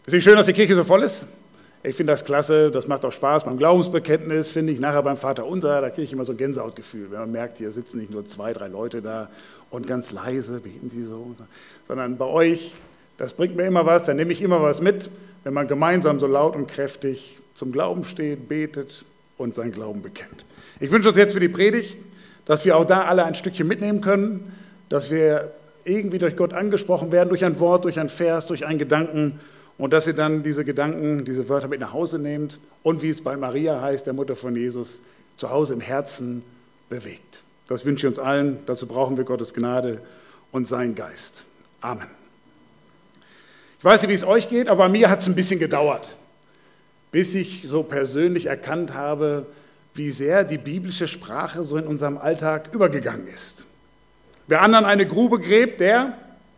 Ist nicht schön, dass die Kirche so voll ist? Ich finde das klasse, das macht auch Spaß. Beim Glaubensbekenntnis finde ich, nachher beim Vaterunser, da kriege ich immer so ein Gänsehautgefühl, wenn man merkt, hier sitzen nicht nur 2, 3 Leute da und ganz leise beten sie so, sondern bei euch, das bringt mir immer was, da nehme ich immer was mit, wenn man gemeinsam so laut und kräftig zum Glauben steht, betet und seinen Glauben bekennt. Ich wünsche uns jetzt für die Predigt, dass wir auch da alle ein Stückchen mitnehmen können, dass wir irgendwie durch Gott angesprochen werden, durch ein Wort, durch ein Vers, durch einen Gedanken und dass ihr dann diese Gedanken, diese Wörter mit nach Hause nehmt und wie es bei Maria heißt, der Mutter von Jesus, zu Hause im Herzen bewegt. Das wünsche ich uns allen, dazu brauchen wir Gottes Gnade und seinen Geist. Amen. Ich weiß nicht, wie es euch geht, aber bei mir hat es ein bisschen gedauert, bis ich so persönlich erkannt habe, wie sehr die biblische Sprache so in unserem Alltag übergegangen ist. Wer anderen eine Grube gräbt, der,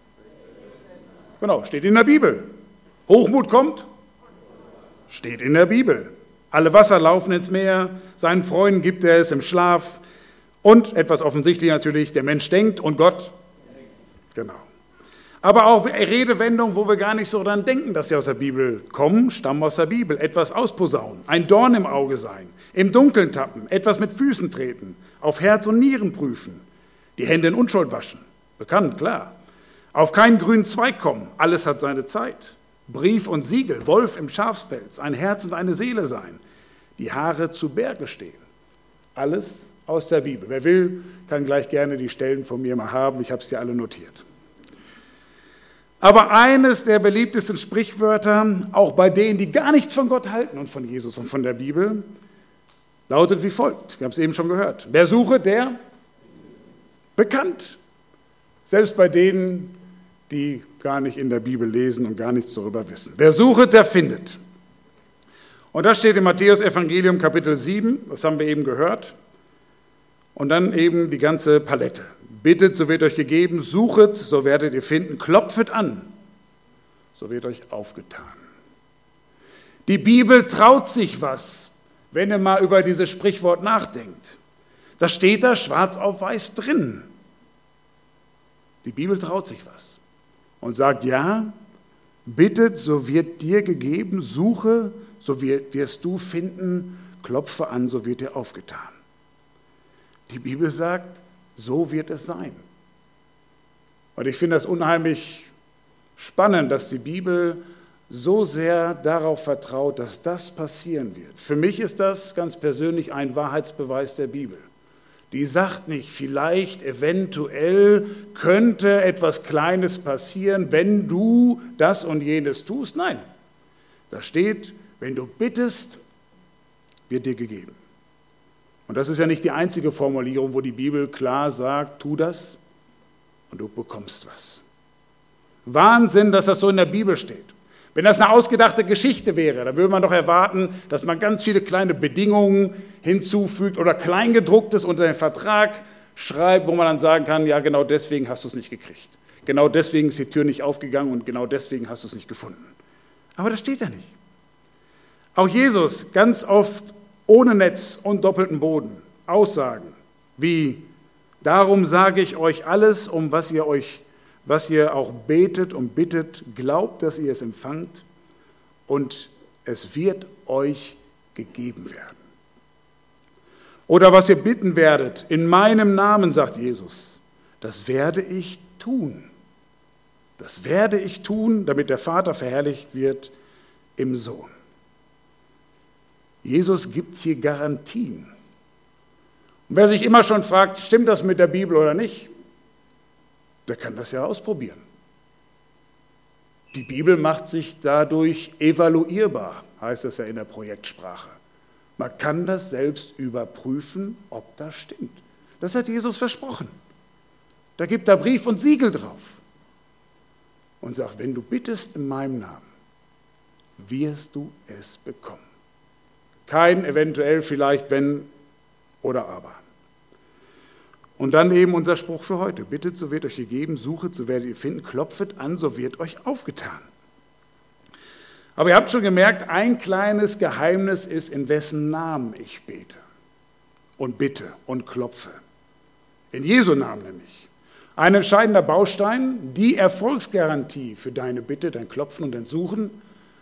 genau, steht in der Bibel. Hochmut kommt, steht in der Bibel. Alle Wasser laufen ins Meer, seinen Freunden gibt er es im Schlaf. Und, etwas offensichtlich natürlich, der Mensch denkt und Gott, genau. Aber auch Redewendungen, wo wir gar nicht so dran denken, dass sie aus der Bibel kommen, stammen aus der Bibel. Etwas ausposaunen, ein Dorn im Auge sein, im Dunkeln tappen, etwas mit Füßen treten, auf Herz und Nieren prüfen. Die Hände in Unschuld waschen, bekannt, klar. Auf keinen grünen Zweig kommen, alles hat seine Zeit. Brief und Siegel, Wolf im Schafspelz, ein Herz und eine Seele sein. Die Haare zu Berge stehen. Alles aus der Bibel. Wer will, kann gleich gerne die Stellen von mir mal haben, ich habe es dir alle notiert. Aber eines der beliebtesten Sprichwörter, auch bei denen, die gar nichts von Gott halten und von Jesus und von der Bibel, lautet wie folgt. Wir haben es eben schon gehört. Wer suche, der bekannt. Selbst bei denen, die gar nicht in der Bibel lesen und gar nichts darüber wissen. Wer sucht, der findet. Und das steht im Matthäus-Evangelium Kapitel 7, das haben wir eben gehört. Und dann eben die ganze Palette. Bittet, so wird euch gegeben, suchet, so werdet ihr finden, klopfet an, so wird euch aufgetan. Die Bibel traut sich was, wenn ihr mal über dieses Sprichwort nachdenkt. Das steht da schwarz auf weiß drin. Die Bibel traut sich was und sagt, ja, bittet, so wird dir gegeben, suche, so wirst du finden, klopfe an, so wird dir aufgetan. Die Bibel sagt, so wird es sein. Und ich finde das unheimlich spannend, dass die Bibel so sehr darauf vertraut, dass das passieren wird. Für mich ist das ganz persönlich ein Wahrheitsbeweis der Bibel. Die sagt nicht, vielleicht, eventuell könnte etwas Kleines passieren, wenn du das und jenes tust. Nein, da steht, wenn du bittest, wird dir gegeben. Und das ist ja nicht die einzige Formulierung, wo die Bibel klar sagt, tu das und du bekommst was. Wahnsinn, dass das so in der Bibel steht. Wenn das eine ausgedachte Geschichte wäre, dann würde man doch erwarten, dass man ganz viele kleine Bedingungen hinzufügt oder Kleingedrucktes unter den Vertrag schreibt, wo man dann sagen kann, ja, genau deswegen hast du es nicht gekriegt. Genau deswegen ist die Tür nicht aufgegangen und genau deswegen hast du es nicht gefunden. Aber das steht ja nicht. Auch Jesus, ganz oft ohne Netz und doppelten Boden, Aussagen wie, darum sage ich euch alles, um was ihr auch betet und bittet, glaubt, dass ihr es empfangt und es wird euch gegeben werden. Oder was ihr bitten werdet, in meinem Namen, sagt Jesus, das werde ich tun. Das werde ich tun, damit der Vater verherrlicht wird im Sohn. Jesus gibt hier Garantien. Und wer sich immer schon fragt, stimmt das mit der Bibel oder nicht, der kann das ja ausprobieren. Die Bibel macht sich dadurch evaluierbar, heißt es ja in der Projektsprache. Man kann das selbst überprüfen, ob das stimmt. Das hat Jesus versprochen. Da gibt er Brief und Siegel drauf und sagt, wenn du bittest in meinem Namen, wirst du es bekommen. Kein eventuell, vielleicht, wenn oder aber. Und dann eben unser Spruch für heute. Bittet, so wird euch gegeben, suchet, so werdet ihr finden, klopfet an, so wird euch aufgetan. Aber ihr habt schon gemerkt, ein kleines Geheimnis ist, in wessen Namen ich bete und bitte und klopfe. In Jesu Namen nämlich. Ein entscheidender Baustein, die Erfolgsgarantie für deine Bitte, dein Klopfen und dein Suchen,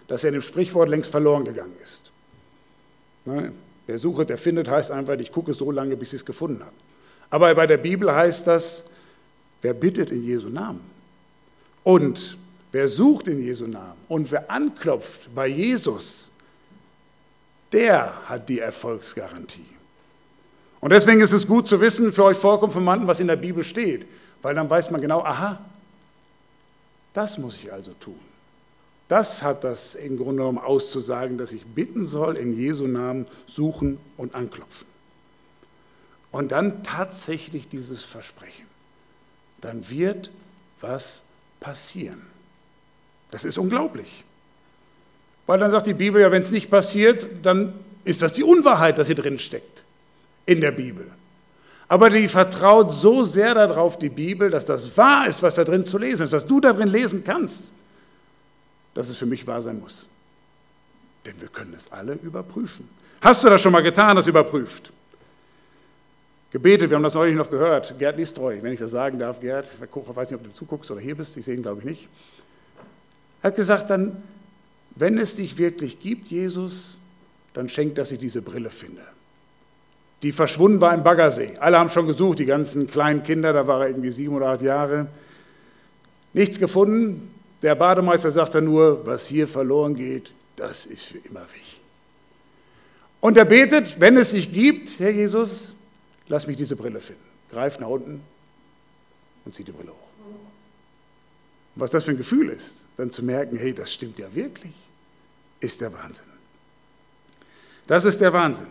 dass er in dem Sprichwort längst verloren gegangen ist. Wer sucht, der findet, heißt einfach, ich gucke so lange, bis ich es gefunden habe. Aber bei der Bibel heißt das, wer bittet in Jesu Namen und wer sucht in Jesu Namen und wer anklopft bei Jesus, der hat die Erfolgsgarantie. Und deswegen ist es gut zu wissen, für euch Vorkonfirmanden, was in der Bibel steht, weil dann weiß man genau, aha, das muss ich also tun. Das hat das im Grunde genommen auszusagen, dass ich bitten soll, in Jesu Namen suchen und anklopfen. Und dann tatsächlich dieses Versprechen. Dann wird was passieren. Das ist unglaublich. Weil dann sagt die Bibel ja, wenn es nicht passiert, dann ist das die Unwahrheit, dass hier drin steckt in der Bibel. Aber die vertraut so sehr darauf, die Bibel, dass das wahr ist, was da drin zu lesen ist, was du da drin lesen kannst, dass es für mich wahr sein muss. Denn wir können es alle überprüfen. Hast du das schon mal getan, das überprüft? Gebetet, wir haben das neulich noch gehört. Gerd Listreu, wenn ich das sagen darf, Gerd, ich weiß nicht, ob du zuguckst oder hier bist, ich sehe ihn, glaube ich, nicht. Er hat gesagt, dann, wenn es dich wirklich gibt, Jesus, dann schenk, dass ich diese Brille finde. Die verschwunden war im Baggersee. Alle haben schon gesucht, die ganzen kleinen Kinder, da war er irgendwie 7 oder 8 Jahre. Nichts gefunden. Der Bademeister sagte nur, was hier verloren geht, das ist für immer weg. Und er betet, wenn es sich gibt, Herr Jesus, lass mich diese Brille finden. Greift nach unten und zieht die Brille hoch. Und was das für ein Gefühl ist, dann zu merken, hey, das stimmt ja wirklich, ist der Wahnsinn. Das ist der Wahnsinn.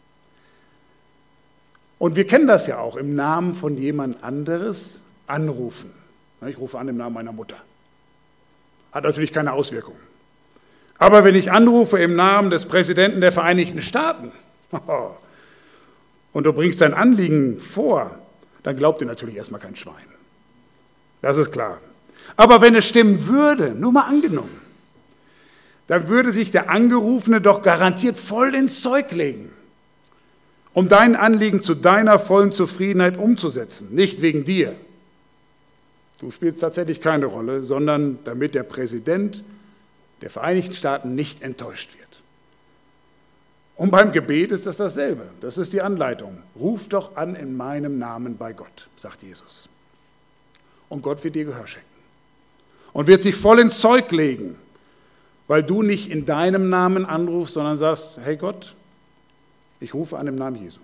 Und wir kennen das ja auch, im Namen von jemand anderes anrufen. Ich rufe an im Namen meiner Mutter. Hat natürlich keine Auswirkung. Aber wenn ich anrufe im Namen des Präsidenten der Vereinigten Staaten und du bringst dein Anliegen vor, dann glaubt dir natürlich erstmal kein Schwein. Das ist klar. Aber wenn es stimmen würde, nur mal angenommen, dann würde sich der Angerufene doch garantiert voll ins Zeug legen, um dein Anliegen zu deiner vollen Zufriedenheit umzusetzen, nicht wegen dir. Du spielst tatsächlich keine Rolle, sondern damit der Präsident der Vereinigten Staaten nicht enttäuscht wird. Und beim Gebet ist das dasselbe. Das ist die Anleitung. Ruf doch an in meinem Namen bei Gott, sagt Jesus. Und Gott wird dir Gehör schenken. Und wird sich voll ins Zeug legen, weil du nicht in deinem Namen anrufst, sondern sagst, hey Gott, ich rufe an im Namen Jesu.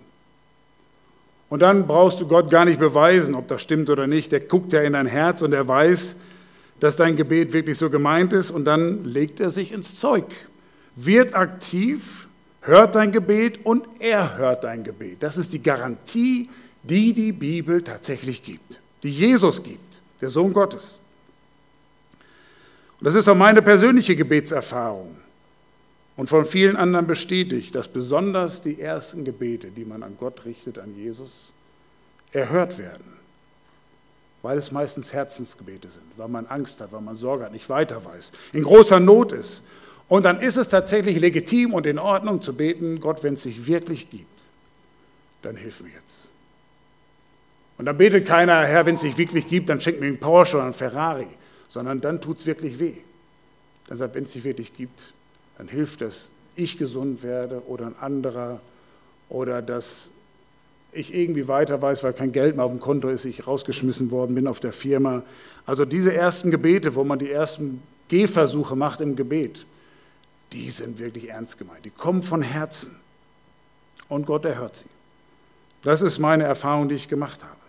Und dann brauchst du Gott gar nicht beweisen, ob das stimmt oder nicht. Der guckt ja in dein Herz und er weiß, dass dein Gebet wirklich so gemeint ist. Und dann legt er sich ins Zeug, wird aktiv, hört dein Gebet und er hört dein Gebet. Das ist die Garantie, die die Bibel tatsächlich gibt, die Jesus gibt, der Sohn Gottes. Und das ist auch meine persönliche Gebetserfahrung und von vielen anderen bestätigt, dass besonders die ersten Gebete, die man an Gott richtet, an Jesus, erhört werden, weil es meistens Herzensgebete sind, weil man Angst hat, weil man Sorge hat, nicht weiter weiß, in großer Not ist. Und dann ist es tatsächlich legitim und in Ordnung zu beten, Gott, wenn es sich wirklich gibt, dann hilf mir jetzt. Und dann betet keiner, Herr, wenn es sich wirklich gibt, dann schenk mir einen Porsche oder einen Ferrari, sondern dann tut es wirklich weh. Dann sagt, wenn es sich wirklich gibt, dann hilft es, ich gesund werde oder ein anderer oder dass ich irgendwie weiter weiß, weil kein Geld mehr auf dem Konto ist, ich rausgeschmissen worden bin auf der Firma. Also diese ersten Gebete, wo man die ersten Gehversuche macht im Gebet, die sind wirklich ernst gemeint. Die kommen von Herzen und Gott erhört sie. Das ist meine Erfahrung, die ich gemacht habe.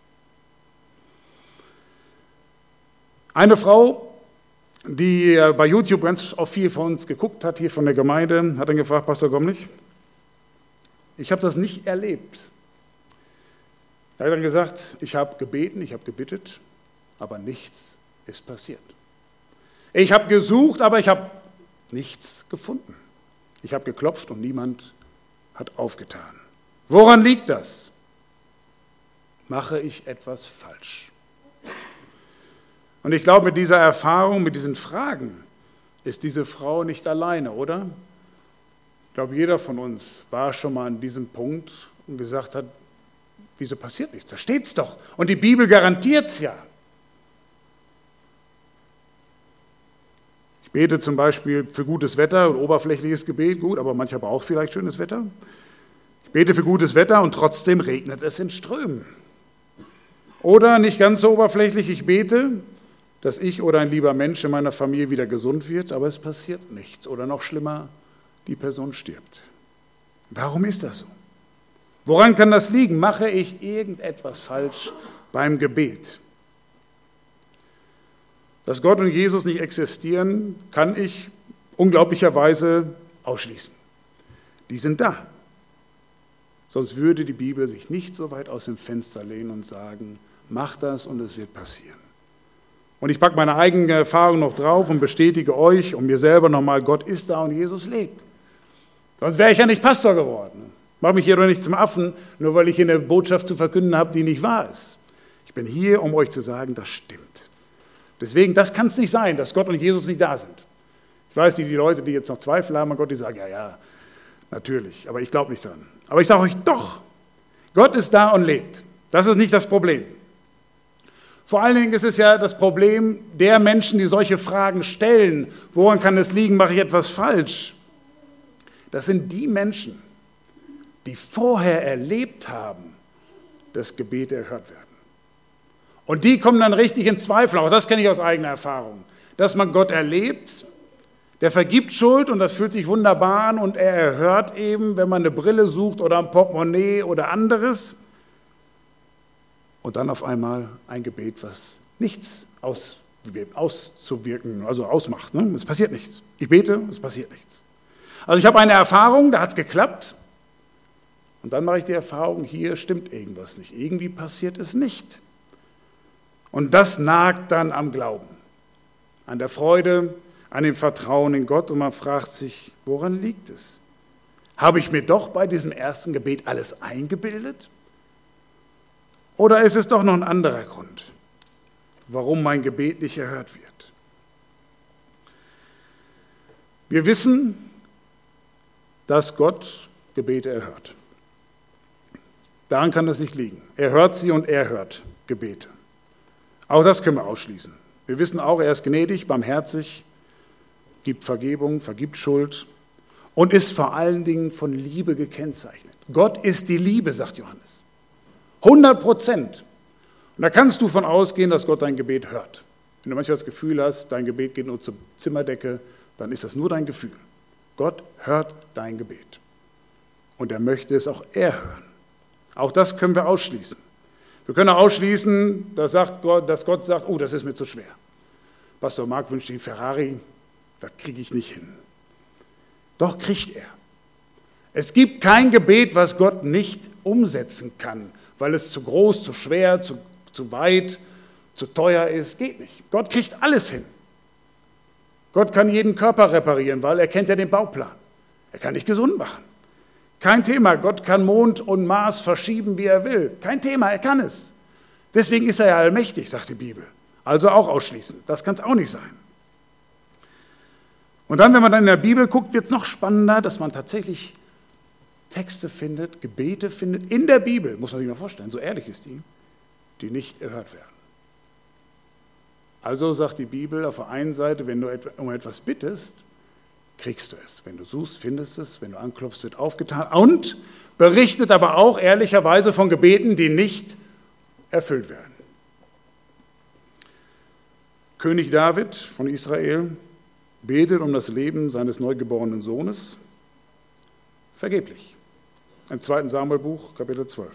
Eine Frau, die bei YouTube ganz oft viel von uns geguckt hat, hier von der Gemeinde, hat dann gefragt, Pastor Gomlich, ich habe das nicht erlebt. Er hat dann gesagt, ich habe gebeten, ich habe gebittet, aber nichts ist passiert. Ich habe gesucht, aber ich habe nichts gefunden. Ich habe geklopft und niemand hat aufgetan. Woran liegt das? Mache ich etwas falsch? Und ich glaube, mit dieser Erfahrung, mit diesen Fragen ist diese Frau nicht alleine, oder? Ich glaube, jeder von uns war schon mal an diesem Punkt und gesagt hat, wieso passiert nichts? Da steht's doch. Und die Bibel garantiert es ja. Ich bete zum Beispiel für gutes Wetter und oberflächliches Gebet, gut, aber mancher braucht vielleicht schönes Wetter. Ich bete für gutes Wetter und trotzdem regnet es in Strömen. Oder nicht ganz so oberflächlich, ich bete, dass ich oder ein lieber Mensch in meiner Familie wieder gesund wird, aber es passiert nichts. Oder noch schlimmer, die Person stirbt. Warum ist das so? Woran kann das liegen? Mache ich irgendetwas falsch beim Gebet? Dass Gott und Jesus nicht existieren, kann ich unglaublicherweise ausschließen. Die sind da. Sonst würde die Bibel sich nicht so weit aus dem Fenster lehnen und sagen, mach das und es wird passieren. Und ich packe meine eigene Erfahrung noch drauf und bestätige euch und mir selber nochmal, Gott ist da und Jesus lebt. Sonst wäre ich ja nicht Pastor geworden. Ich mache mich hier doch nicht zum Affen, nur weil ich hier eine Botschaft zu verkünden habe, die nicht wahr ist. Ich bin hier, um euch zu sagen, das stimmt. Deswegen, das kann es nicht sein, dass Gott und Jesus nicht da sind. Ich weiß, die Leute, die jetzt noch Zweifel haben an Gott, die sagen, ja, natürlich, aber ich glaube nicht dran. Aber ich sage euch doch, Gott ist da und lebt. Das ist nicht das Problem. Vor allen Dingen ist es ja das Problem der Menschen, die solche Fragen stellen. Woran kann es liegen, mache ich etwas falsch? Das sind die Menschen, die vorher erlebt haben, dass Gebete erhört werden. Und die kommen dann richtig in Zweifel, auch das kenne ich aus eigener Erfahrung, dass man Gott erlebt, der vergibt Schuld und das fühlt sich wunderbar an und er erhört eben, wenn man eine Brille sucht oder ein Portemonnaie oder anderes und dann auf einmal ein Gebet, was nichts auszuwirken, also ausmacht. Ne? Es passiert nichts. Ich bete, es passiert nichts. Also ich habe eine Erfahrung, da hat es geklappt und dann mache ich die Erfahrung, hier stimmt irgendwas nicht, irgendwie passiert es nicht. Und das nagt dann am Glauben, an der Freude, an dem Vertrauen in Gott und man fragt sich, woran liegt es? Habe ich mir doch bei diesem ersten Gebet alles eingebildet? Oder ist es doch noch ein anderer Grund, warum mein Gebet nicht erhört wird? Wir wissen, dass Gott Gebete erhört. Daran kann es nicht liegen. Er hört sie und er hört Gebete. Auch das können wir ausschließen. Wir wissen auch, er ist gnädig, barmherzig, gibt Vergebung, vergibt Schuld und ist vor allen Dingen von Liebe gekennzeichnet. Gott ist die Liebe, sagt Johannes. 100%. Und da kannst du von ausgehen, dass Gott dein Gebet hört. Wenn du manchmal das Gefühl hast, dein Gebet geht nur zur Zimmerdecke, dann ist das nur dein Gefühl. Gott hört dein Gebet. Und er möchte es auch hören. Auch das können wir ausschließen. Wir können auch ausschließen, dass Gott sagt, oh, das ist mir zu schwer. Pastor Mark wünscht den Ferrari, das kriege ich nicht hin. Doch kriegt er. Es gibt kein Gebet, was Gott nicht umsetzen kann, weil es zu groß, zu schwer, zu weit, zu teuer ist. Geht nicht. Gott kriegt alles hin. Gott kann jeden Körper reparieren, weil er kennt ja den Bauplan. Er kann dich gesund machen. Kein Thema, Gott kann Mond und Mars verschieben, wie er will. Kein Thema, er kann es. Deswegen ist er ja allmächtig, sagt die Bibel. Also auch ausschließen, das kann es auch nicht sein. Und dann, wenn man dann in der Bibel guckt, wird es noch spannender, dass man tatsächlich Texte findet, Gebete findet, in der Bibel, muss man sich mal vorstellen, so ehrlich ist die nicht erhört werden. Also sagt die Bibel auf der einen Seite, wenn du um etwas bittest, kriegst du es. Wenn du suchst, findest es. Wenn du anklopfst, wird aufgetan. Und berichtet aber auch ehrlicherweise von Gebeten, die nicht erfüllt werden. König David von Israel betet um das Leben seines neugeborenen Sohnes. Vergeblich. Im 2. Samuelbuch, Kapitel 12.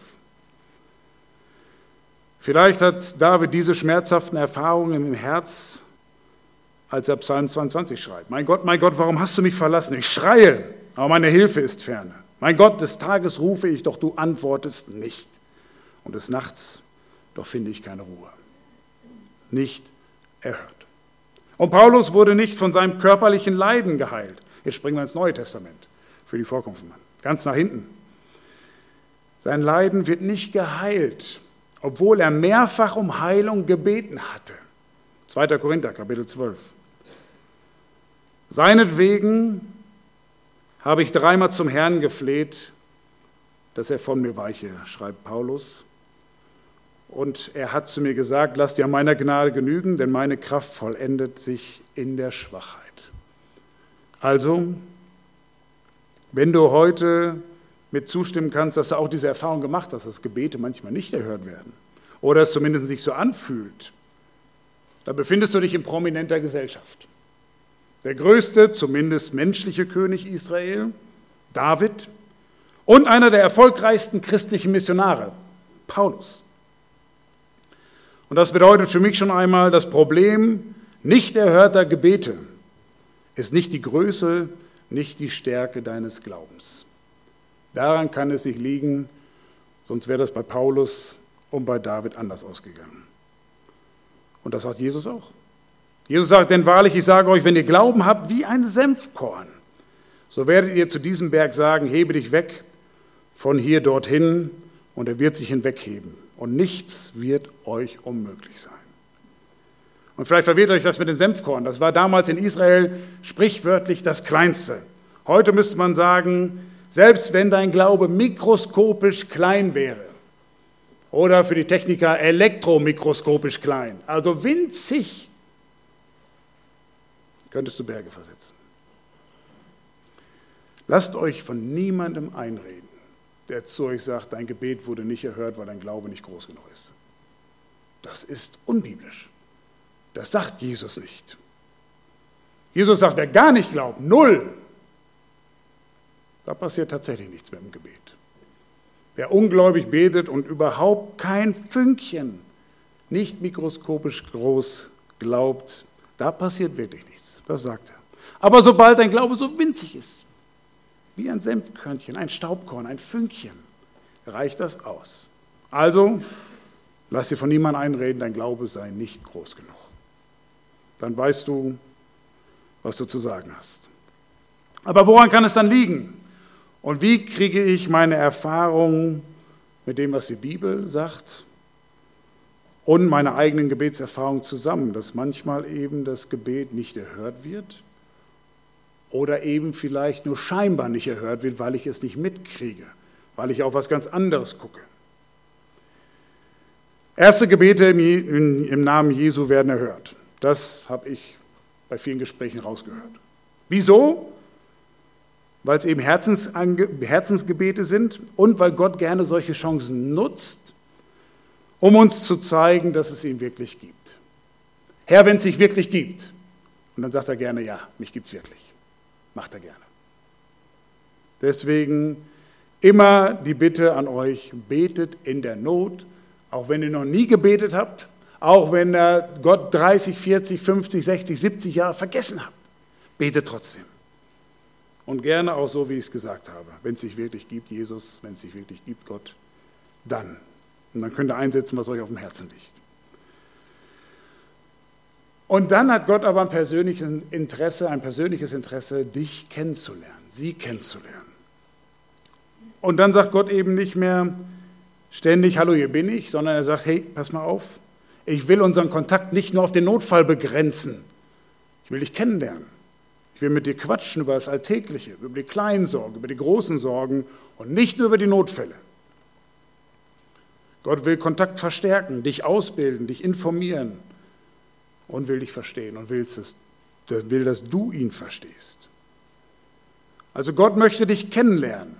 Vielleicht hat David diese schmerzhaften Erfahrungen im Herz, als er Psalm 22 schreibt. Mein Gott, warum hast du mich verlassen? Ich schreie, aber meine Hilfe ist ferne. Mein Gott, des Tages rufe ich, doch du antwortest nicht. Und des Nachts, doch finde ich keine Ruhe. Nicht erhört. Und Paulus wurde nicht von seinem körperlichen Leiden geheilt. Jetzt springen wir ins Neue Testament für die Vorkonfirmanden. Ganz nach hinten. Sein Leiden wird nicht geheilt, obwohl er mehrfach um Heilung gebeten hatte. 2. Korinther, Kapitel 12. Seinetwegen habe ich 3-mal zum Herrn gefleht, dass er von mir weiche, schreibt Paulus. Und er hat zu mir gesagt, lass dir an meiner Gnade genügen, denn meine Kraft vollendet sich in der Schwachheit. Also, wenn du heute mit zustimmen kannst, dass du auch diese Erfahrung gemacht hast, dass Gebete manchmal nicht erhört werden oder es zumindest sich so anfühlt, dann befindest du dich in prominenter Gesellschaft. Der größte, zumindest menschliche König Israel, David, und einer der erfolgreichsten christlichen Missionare, Paulus. Und das bedeutet für mich schon einmal, das Problem nicht erhörter Gebete ist nicht die Größe, nicht die Stärke deines Glaubens. Daran kann es nicht liegen, sonst wäre das bei Paulus und bei David anders ausgegangen. Und das sagt Jesus auch. Jesus sagt, denn wahrlich, ich sage euch, wenn ihr Glauben habt wie ein Senfkorn, so werdet ihr zu diesem Berg sagen, hebe dich weg von hier dorthin, und er wird sich hinwegheben. Und nichts wird euch unmöglich sein. Und vielleicht verwirrt euch das mit dem Senfkorn. Das war damals in Israel sprichwörtlich das Kleinste. Heute müsste man sagen, selbst wenn dein Glaube mikroskopisch klein wäre, oder für die Techniker elektromikroskopisch klein, also winzig, könntest du Berge versetzen. Lasst euch von niemandem einreden, der zu euch sagt, dein Gebet wurde nicht erhört, weil dein Glaube nicht groß genug ist. Das ist unbiblisch. Das sagt Jesus nicht. Jesus sagt, wer gar nicht glaubt, null, da passiert tatsächlich nichts mit dem Gebet. Wer ungläubig betet und überhaupt kein Fünkchen, nicht mikroskopisch groß glaubt, da passiert wirklich nichts. Das sagt er. Aber sobald dein Glaube so winzig ist, wie ein Senfkörnchen, ein Staubkorn, ein Fünkchen, reicht das aus. Also, lass dir von niemandem einreden, dein Glaube sei nicht groß genug. Dann weißt du, was du zu sagen hast. Aber woran kann es dann liegen? Und wie kriege ich meine Erfahrungen mit dem, was die Bibel sagt, und meine eigenen Gebetserfahrungen zusammen, dass manchmal eben das Gebet nicht erhört wird oder eben vielleicht nur scheinbar nicht erhört wird, weil ich es nicht mitkriege, weil ich auf was ganz anderes gucke. Erste Gebete im Namen Jesu werden erhört. Das habe ich bei vielen Gesprächen rausgehört. Wieso? Weil es eben Herzensgebete sind und weil Gott gerne solche Chancen nutzt, um uns zu zeigen, dass es ihn wirklich gibt. Herr, wenn es dich wirklich gibt. Und dann sagt er gerne, ja, mich gibt es wirklich. Macht er gerne. Deswegen immer die Bitte an euch, betet in der Not, auch wenn ihr noch nie gebetet habt, auch wenn ihr Gott 30, 40, 50, 60, 70 Jahre vergessen habt. Betet trotzdem. Und gerne auch so, wie ich es gesagt habe. Wenn es sich wirklich gibt, Jesus, wenn es sich wirklich gibt, Gott, dann. Und dann könnt ihr einsetzen, was euch auf dem Herzen liegt. Und dann hat Gott aber ein persönliches Interesse, dich kennenzulernen, sie kennenzulernen. Und dann sagt Gott eben nicht mehr ständig, hallo, hier bin ich, sondern er sagt, hey, pass mal auf, ich will unseren Kontakt nicht nur auf den Notfall begrenzen. Ich will dich kennenlernen. Ich will mit dir quatschen über das Alltägliche, über die kleinen Sorgen, über die großen Sorgen und nicht nur über die Notfälle. Gott will Kontakt verstärken, dich ausbilden, dich informieren und will dich verstehen und will, dass du ihn verstehst. Also Gott möchte dich kennenlernen.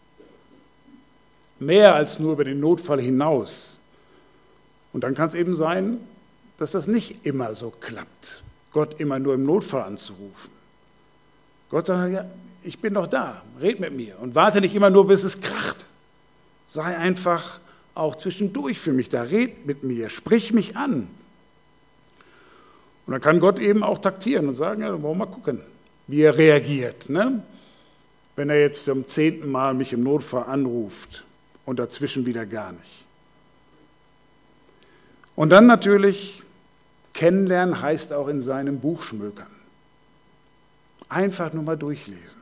Mehr als nur über den Notfall hinaus. Und dann kann es eben sein, dass das nicht immer so klappt, Gott immer nur im Notfall anzurufen. Gott sagt, ja, ich bin doch da, red mit mir und warte nicht immer nur, bis es kracht. Sei einfach auch zwischendurch für mich da, red mit mir, sprich mich an. Und dann kann Gott eben auch taktieren und sagen, ja, dann wollen wir mal gucken, wie er reagiert. Ne? Wenn er jetzt zum 10. Mal mich im Notfall anruft und dazwischen wieder gar nicht. Und dann natürlich, kennenlernen heißt auch in seinem Buch schmökern. Einfach nur mal durchlesen.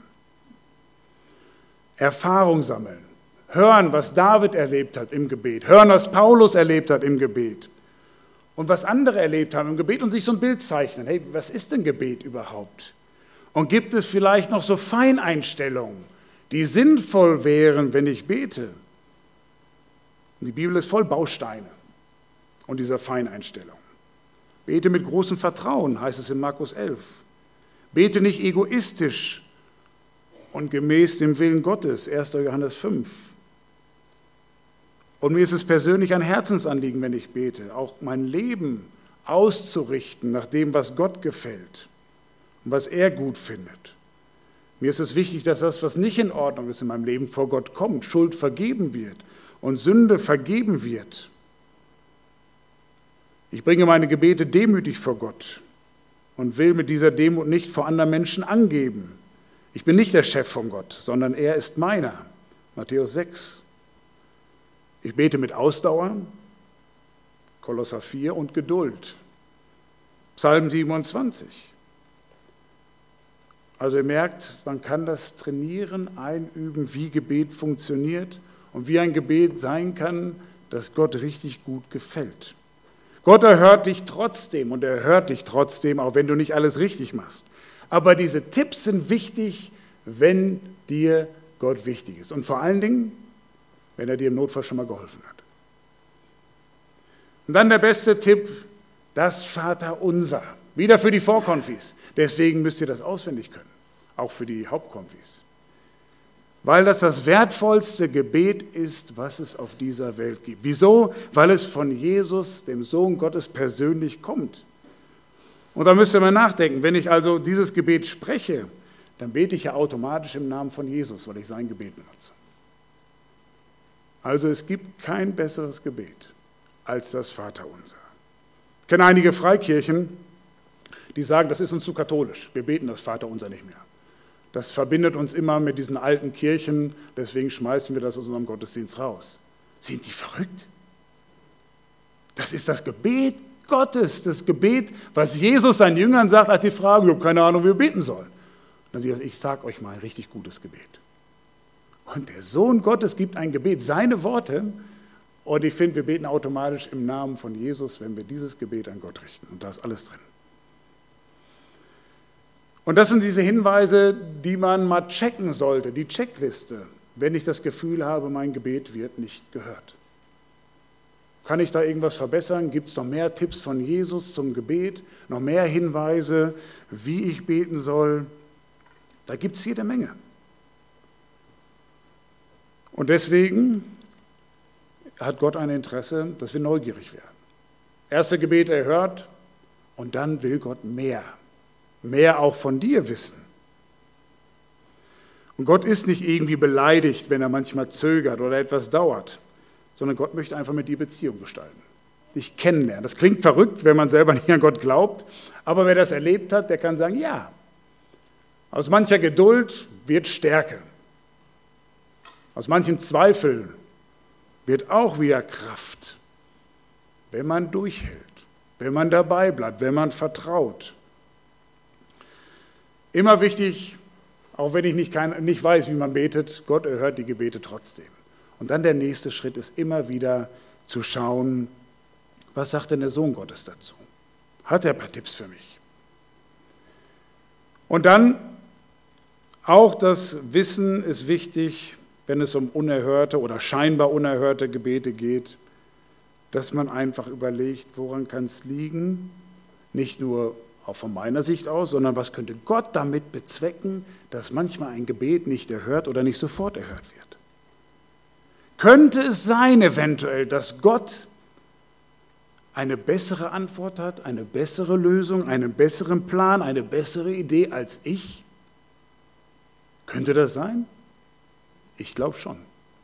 Erfahrung sammeln. Hören, was David erlebt hat im Gebet. Hören, was Paulus erlebt hat im Gebet. Und was andere erlebt haben im Gebet und sich so ein Bild zeichnen. Hey, was ist denn Gebet überhaupt? Und gibt es vielleicht noch so Feineinstellungen, die sinnvoll wären, wenn ich bete? Und die Bibel ist voll Bausteine und dieser Feineinstellung. Bete mit großem Vertrauen, heißt es in Markus 11. Bete nicht egoistisch und gemäß dem Willen Gottes, 1. Johannes 5. Und mir ist es persönlich ein Herzensanliegen, wenn ich bete, auch mein Leben auszurichten nach dem, was Gott gefällt und was er gut findet. Mir ist es wichtig, dass das, was nicht in Ordnung ist in meinem Leben, vor Gott kommt, Schuld vergeben wird und Sünde vergeben wird. Ich bringe meine Gebete demütig vor Gott und will mit dieser Demut nicht vor anderen Menschen angeben. Ich bin nicht der Chef von Gott, sondern er ist meiner. Matthäus 6. Ich bete mit Ausdauer, Kolosser 4, und Geduld. Psalm 27. Also ihr merkt, man kann das trainieren, einüben, wie Gebet funktioniert und wie ein Gebet sein kann, das Gott richtig gut gefällt. Gott erhört dich trotzdem und er hört dich trotzdem, auch wenn du nicht alles richtig machst. Aber diese Tipps sind wichtig, wenn dir Gott wichtig ist. Und vor allen Dingen, wenn er dir im Notfall schon mal geholfen hat. Und dann der beste Tipp, das Vaterunser. Wieder für die Vorkonfis. Deswegen müsst ihr das auswendig können. Auch für die Hauptkonfis. Weil das wertvollste Gebet ist, was es auf dieser Welt gibt. Wieso? Weil es von Jesus, dem Sohn Gottes, persönlich kommt. Und da müsst ihr mal nachdenken, wenn ich also dieses Gebet spreche, dann bete ich ja automatisch im Namen von Jesus, weil ich sein Gebet benutze. Also es gibt kein besseres Gebet als das Vaterunser. Ich kenne einige Freikirchen, die sagen, das ist uns zu katholisch, wir beten das Vaterunser nicht mehr. Das verbindet uns immer mit diesen alten Kirchen, deswegen schmeißen wir das aus unserem Gottesdienst raus. Sind die verrückt? Das ist das Gebet Gottes, das Gebet, was Jesus seinen Jüngern sagt, als sie fragen, ich habe keine Ahnung, wie wir beten sollen. Dann sagt er, ich sage euch mal ein richtig gutes Gebet. Und der Sohn Gottes gibt ein Gebet, seine Worte, und ich finde, wir beten automatisch im Namen von Jesus, wenn wir dieses Gebet an Gott richten. Und da ist alles drin. Und das sind diese Hinweise, die man mal checken sollte, die Checkliste, wenn ich das Gefühl habe, mein Gebet wird nicht gehört. Kann ich da irgendwas verbessern? Gibt es noch mehr Tipps von Jesus zum Gebet? Noch mehr Hinweise, wie ich beten soll? Da gibt es jede Menge. Und deswegen hat Gott ein Interesse, dass wir neugierig werden. Erste Gebet erhört und dann will Gott mehr. Mehr auch von dir wissen. Und Gott ist nicht irgendwie beleidigt, wenn er manchmal zögert oder etwas dauert, sondern Gott möchte einfach mit dir Beziehung gestalten. Dich kennenlernen. Das klingt verrückt, wenn man selber nicht an Gott glaubt, aber wer das erlebt hat, der kann sagen, ja, aus mancher Geduld wird Stärke. Aus manchem Zweifel wird auch wieder Kraft, wenn man durchhält, wenn man dabei bleibt, wenn man vertraut. Immer wichtig, auch wenn ich nicht weiß, wie man betet, Gott erhört die Gebete trotzdem. Und dann der nächste Schritt ist immer wieder zu schauen, was sagt denn der Sohn Gottes dazu? Hat er ein paar Tipps für mich? Und dann auch das Wissen ist wichtig, wenn es um unerhörte oder scheinbar unerhörte Gebete geht, dass man einfach überlegt, woran kann es liegen? Nicht nur auch von meiner Sicht aus, sondern was könnte Gott damit bezwecken, dass manchmal ein Gebet nicht erhört oder nicht sofort erhört wird? Könnte es sein eventuell, dass Gott eine bessere Antwort hat, eine bessere Lösung, einen besseren Plan, eine bessere Idee als ich? Könnte das sein? Ich glaube schon.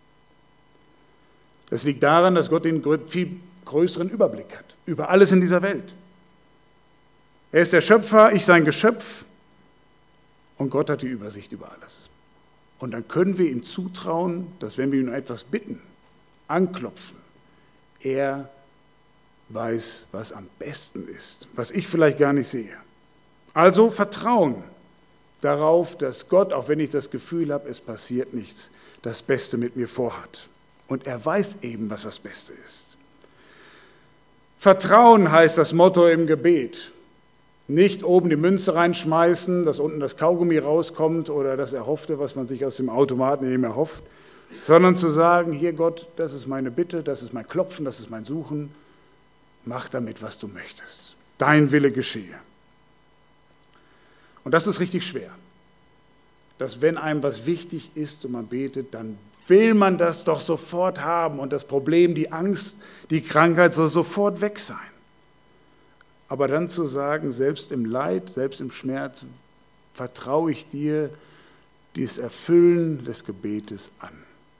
Das liegt daran, dass Gott den viel größeren Überblick hat, über alles in dieser Welt. Er ist der Schöpfer, ich sein Geschöpf und Gott hat die Übersicht über alles. Und dann können wir ihm zutrauen, dass wenn wir ihn etwas bitten, anklopfen, er weiß, was am besten ist, was ich vielleicht gar nicht sehe. Also Vertrauen darauf, dass Gott, auch wenn ich das Gefühl habe, es passiert nichts, das Beste mit mir vorhat. Und er weiß eben, was das Beste ist. Vertrauen heißt das Motto im Gebet. Nicht oben die Münze reinschmeißen, dass unten das Kaugummi rauskommt oder das Erhoffte, was man sich aus dem Automaten eben erhofft, sondern zu sagen, hier Gott, das ist meine Bitte, das ist mein Klopfen, das ist mein Suchen, mach damit, was du möchtest. Dein Wille geschehe. Und das ist richtig schwer. Dass wenn einem was wichtig ist und man betet, dann will man das doch sofort haben und das Problem, die Angst, die Krankheit soll sofort weg sein. Aber dann zu sagen, selbst im Leid, selbst im Schmerz, vertraue ich dir dieses Erfüllen des Gebetes an.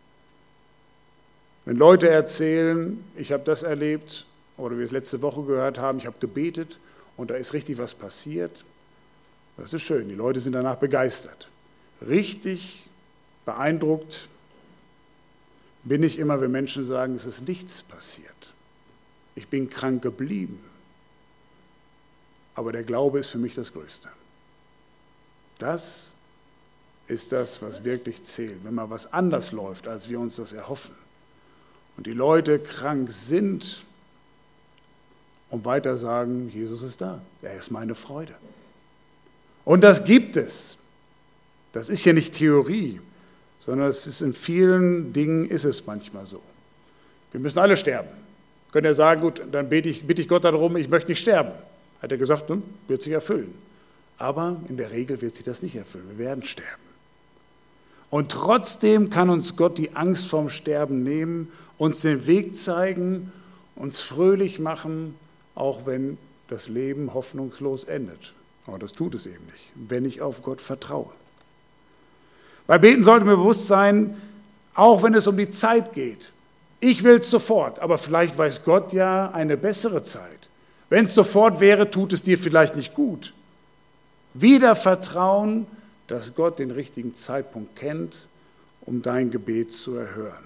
Wenn Leute erzählen, ich habe das erlebt, oder wir es letzte Woche gehört haben, ich habe gebetet und da ist richtig was passiert, das ist schön, die Leute sind danach begeistert. Richtig beeindruckt bin ich immer, wenn Menschen sagen, es ist nichts passiert. Ich bin krank geblieben. Aber der Glaube ist für mich das Größte. Das ist das, was wirklich zählt. Wenn mal was anders läuft, als wir uns das erhoffen und die Leute krank sind und weiter sagen, Jesus ist da, er ist meine Freude. Und das gibt es. Das ist ja nicht Theorie, sondern es ist in vielen Dingen ist es manchmal so. Wir müssen alle sterben. Können ja sagen, gut, dann bitte ich Gott darum, ich möchte nicht sterben. Hat er gesagt, wird sich erfüllen. Aber in der Regel wird sich das nicht erfüllen. Wir werden sterben. Und trotzdem kann uns Gott die Angst vorm Sterben nehmen, uns den Weg zeigen, uns fröhlich machen, auch wenn das Leben hoffnungslos endet. Aber das tut es eben nicht, wenn ich auf Gott vertraue. Bei Beten sollte mir bewusst sein, auch wenn es um die Zeit geht. Ich will es sofort, aber vielleicht weiß Gott ja eine bessere Zeit. Wenn es sofort wäre, tut es dir vielleicht nicht gut. Wieder vertrauen, dass Gott den richtigen Zeitpunkt kennt, um dein Gebet zu erhören.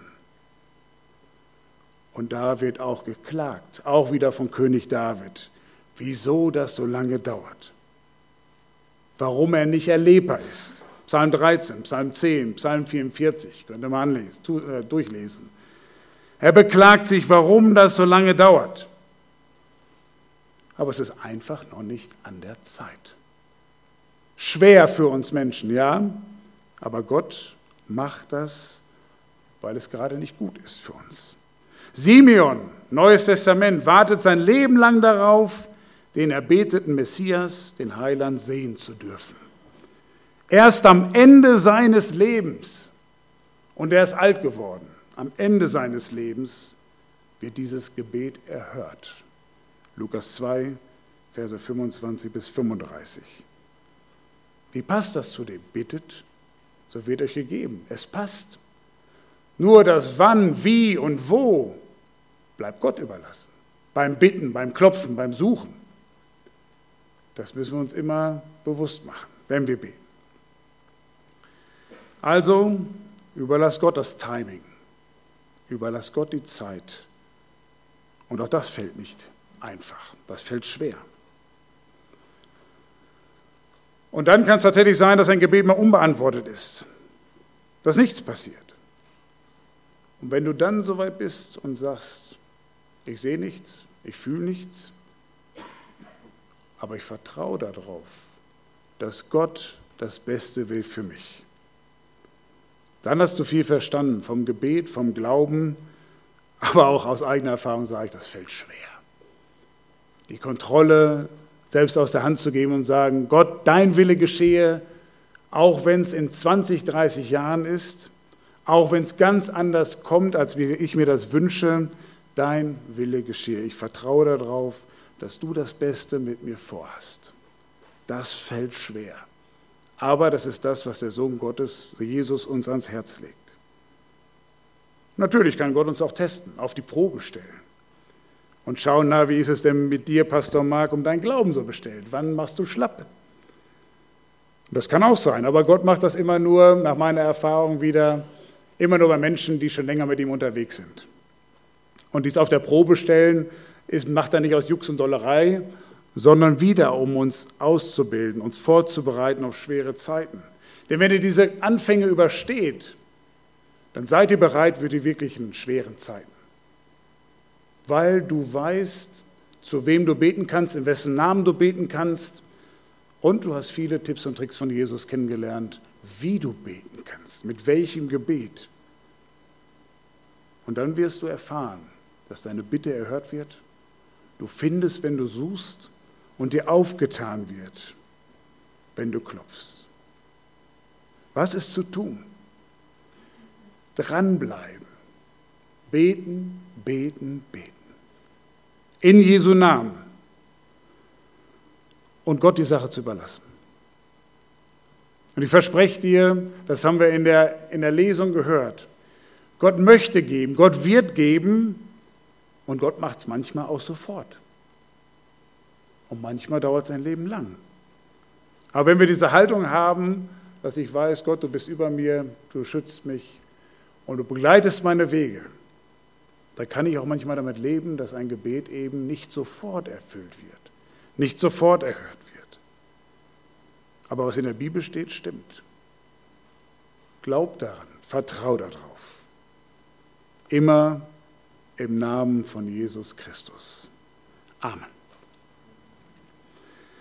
Und da wird auch geklagt, auch wieder von König David, wieso das so lange dauert. Warum er nicht erlebbar ist. Psalm 13, Psalm 10, Psalm 44, könnt ihr mal durchlesen. Er beklagt sich, warum das so lange dauert. Aber es ist einfach noch nicht an der Zeit. Schwer für uns Menschen, ja, aber Gott macht das, weil es gerade nicht gut ist für uns. Simeon, Neues Testament, wartet sein Leben lang darauf, den erbeteten Messias, den Heiland, sehen zu dürfen. Erst am Ende seines Lebens, und er ist alt geworden, am Ende seines Lebens wird dieses Gebet erhört. Lukas 2, Verse 25 bis 35. Wie passt das zu dem? Bittet, so wird euch gegeben. Es passt. Nur das Wann, Wie und Wo bleibt Gott überlassen. Beim Bitten, beim Klopfen, beim Suchen. Das müssen wir uns immer bewusst machen, wenn wir beten. Also, überlass Gott das Timing. Überlass Gott die Zeit. Und auch das fällt nicht einfach. Das fällt schwer. Und dann kann es tatsächlich sein, dass ein Gebet mal unbeantwortet ist, dass nichts passiert. Und wenn du dann so weit bist und sagst, ich sehe nichts, ich fühle nichts, aber ich vertraue darauf, dass Gott das Beste will für mich. Dann hast du viel verstanden vom Gebet, vom Glauben, aber auch aus eigener Erfahrung sage ich, das fällt schwer. Die Kontrolle selbst aus der Hand zu geben und sagen, Gott, dein Wille geschehe, auch wenn es in 20, 30 Jahren ist, auch wenn es ganz anders kommt, als wie ich mir das wünsche, dein Wille geschehe. Ich vertraue darauf, dass du das Beste mit mir vorhast. Das fällt schwer. Aber das ist das, was der Sohn Gottes, Jesus, uns ans Herz legt. Natürlich kann Gott uns auch testen, auf die Probe stellen. Und schauen, wie ist es denn mit dir, Pastor Mark, um deinen Glauben so bestellt? Wann machst du schlapp? Das kann auch sein, aber Gott macht das immer nur, nach meiner Erfahrung wieder, immer nur bei Menschen, die schon länger mit ihm unterwegs sind. Und dies auf der Probe stellen, macht er nicht aus Jux und Dollerei, sondern wieder, um uns auszubilden, uns vorzubereiten auf schwere Zeiten. Denn wenn ihr diese Anfänge übersteht, dann seid ihr bereit für die wirklichen schweren Zeiten. Weil du weißt, zu wem du beten kannst, in wessen Namen du beten kannst. Und du hast viele Tipps und Tricks von Jesus kennengelernt, wie du beten kannst, mit welchem Gebet. Und dann wirst du erfahren, dass deine Bitte erhört wird. Du findest, wenn du suchst, und dir aufgetan wird. wenn du klopfst. Was ist zu tun? Dranbleiben. Beten, beten, beten. In Jesu Namen. Und Gott die Sache zu überlassen. Und ich verspreche dir, das haben wir in der Lesung gehört, Gott möchte geben, Gott wird geben und Gott macht es manchmal auch sofort. Und manchmal dauert sein Leben lang. Aber wenn wir diese Haltung haben, dass ich weiß, Gott, du bist über mir, du schützt mich und du begleitest meine Wege, da kann ich auch manchmal damit leben, dass ein Gebet eben nicht sofort erfüllt wird, nicht sofort erhört wird. Aber was in der Bibel steht, stimmt. Glaub daran, vertrau darauf. Immer im Namen von Jesus Christus. Amen.